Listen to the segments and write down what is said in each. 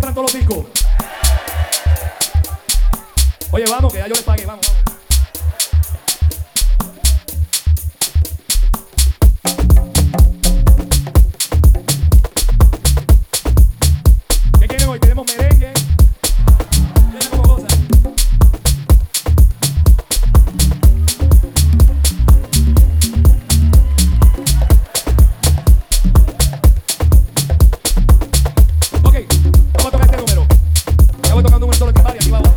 compran todos los discos? Oye, vamos, que ya yo les pagué, vamos, vamos. ¿Qué quieren hoy? Tenemos merengue. Viene como cosa. Ok, vamos a tocar este número. Ya voy tocando un número solo de timbal y aquí vamos.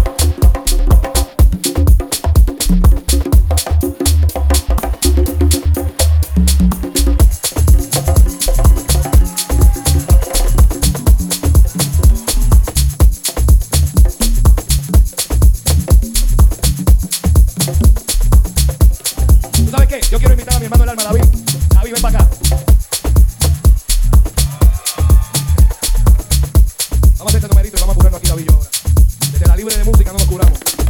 ¿Tú sabes qué? Yo quiero invitar a mi hermano del alma, David. David, ven para acá. Vamos a hacer este numerito y vamos a curarnos aquí, David y yo ahora. Desde la libre de música no nos curamos.